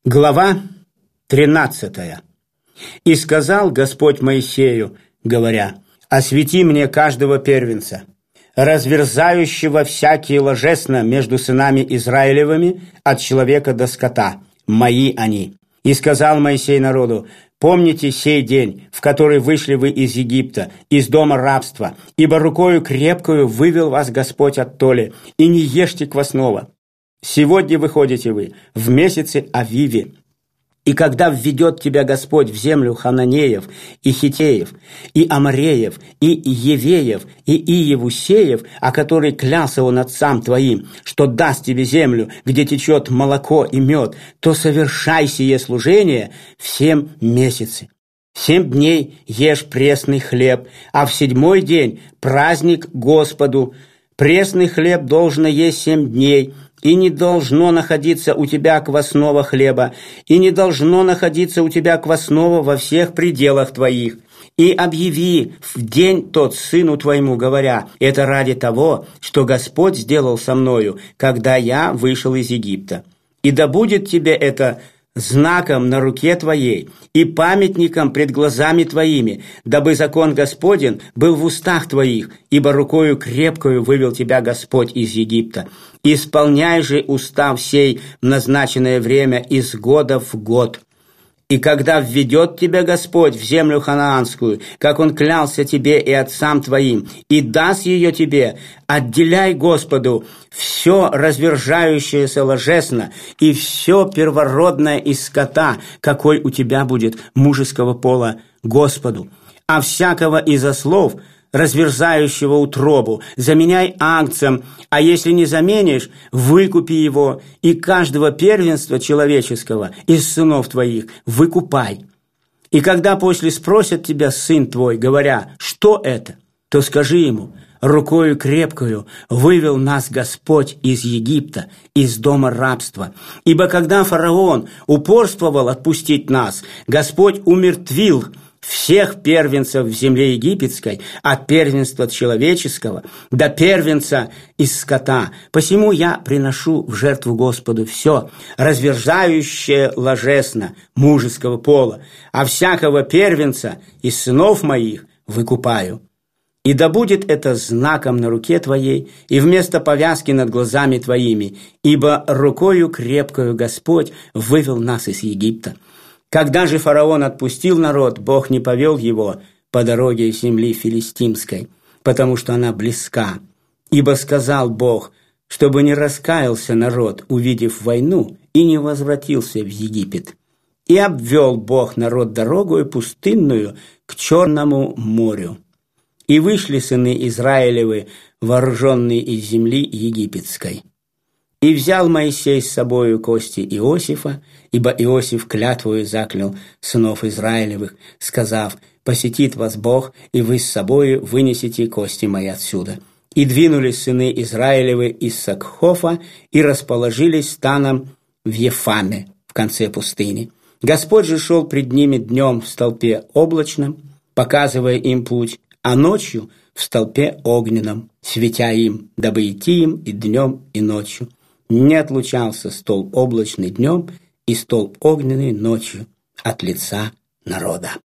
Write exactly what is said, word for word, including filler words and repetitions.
Глава тринадцатая. «И сказал Господь Моисею, говоря: освети мне каждого первенца, разверзающего всякие ложесно между сынами Израилевыми от человека до скота. Мои они. И сказал Моисей народу: помните сей день, в который вышли вы из Египта, из дома рабства, ибо рукою крепкою вывел вас Господь оттоле, и не ешьте квасного. Сегодня выходите вы в месяце Авиве, и когда введет тебя Господь в землю Хананеев, и Хитеев, и Амореев, и Евеев, и Иевусеев, о которой клялся он отцам твоим, что даст тебе землю, где течет молоко и мед, то совершай сие служение в семь месяцы. Семь дней ешь пресный хлеб, а в седьмой день праздник Господу. Пресный хлеб должно есть семь дней, и не должно находиться у тебя квасного хлеба, и не должно находиться у тебя квасного во всех пределах твоих. И объяви в день тот сыну твоему, говоря: это ради того, что Господь сделал со мною, когда я вышел из Египта. И да будет тебе это знаком на руке твоей и памятником пред глазами твоими, дабы закон Господень был в устах твоих, ибо рукою крепкою вывел тебя Господь из Египта. Исполняй же устав сей в назначенное время из года в год. И когда введет тебя Господь в землю ханаанскую, как Он клялся тебе и отцам твоим, и даст ее тебе, отделяй Господу все развержающееся ложесно и все первородное из скота, какой у тебя будет мужеского пола, Господу. А всякого из ослов, разверзающего утробу, заменяй агнцем, а если не заменишь, выкупи его, и каждого первенства человеческого из сынов твоих выкупай. И когда после спросят тебя сын твой, говоря: что это, то скажи ему: рукою крепкою вывел нас Господь из Египта, из дома рабства. Ибо когда фараон упорствовал отпустить нас, Господь умертвил всех первенцев в земле египетской, от первенства человеческого до первенца из скота. Посему я приношу в жертву Господу все, разверзающее ложесно мужеского пола, а всякого первенца из сынов моих выкупаю. И да будет это знаком на руке твоей и вместо повязки над глазами твоими, ибо рукою крепкою Господь вывел нас из Египта. Когда же фараон отпустил народ, Бог не повел его по дороге земли филистимской, потому что она близка. Ибо сказал Бог, чтобы не раскаялся народ, увидев войну, и не возвратился в Египет. И обвел Бог народ дорогою пустынную к Черному морю. И вышли сыны Израилевы, вооруженные из земли египетской. И взял Моисей с собою кости Иосифа, ибо Иосиф клятвою заклял сынов Израилевых, сказав: посетит вас Бог, и вы с собою вынесете кости мои отсюда. И двинулись сыны Израилевы из Сакхофа и расположились станом в Ефаме, в конце пустыни. Господь же шел пред ними днем в столпе облачном, показывая им путь, а ночью в столпе огненном, светя им, дабы идти им и днем, и ночью. Не отлучался столб облачный днем и столб огненный ночью от лица народа.